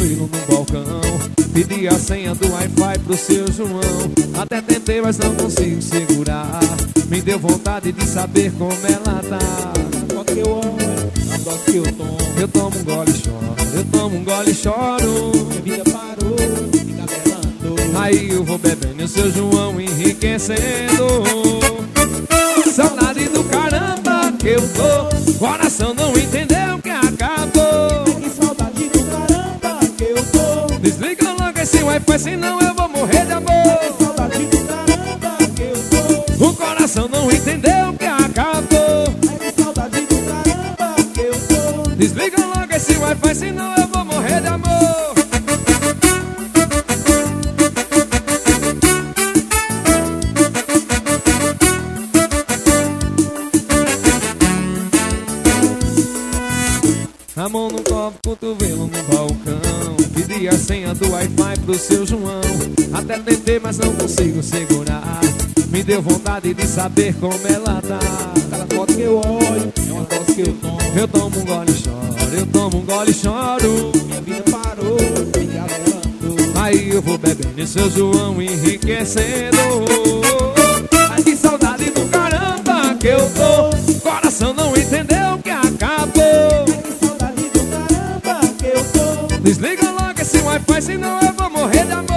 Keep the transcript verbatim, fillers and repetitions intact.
cotovelo no balcão. Pedi a senha do Wi-Fi pro seu João. Até tentei, mas não consigo segurar. Me deu vontade de saber como ela tá. Só que eu amo, não gosto que eu tomo. Eu tomo um gole e choro, eu tomo um gole e choro. Minha vida parou, fica belando. Aí eu vou bebendo e o seu João enriquecendo. Saudade do caramba que eu tô. Coração não entendeu que acabou. Que saudade do caramba que eu tô. Desliga logo esse Wi-Fi, senão eu vou morrer de amor. Que saudade do caramba que eu tô. O coração não entendeu que acabou. Que saudade do caramba que eu tô. Desliga logo esse Wi-Fi, senão eu vou morrer de amor. A mão no copo, cotovelo no balcão. Pedi a senha do Wi-Fi pro seu João. Até tentei, mas não consigo segurar. Me deu vontade de saber como ela tá. Cada foto que eu olho é uma dose que eu tomo. Eu tomo um gole e choro, eu tomo um gole e choro. Minha vida parou, fica belando. Aí eu vou bebendo e seu João enriquecendo. Ai, que saudade do caramba que eu tô. Coração não entendeu que acabou. Que saudade do caramba que eu tô. Desliga logo esse Wi-Fi, senão eu vou morrer de amor.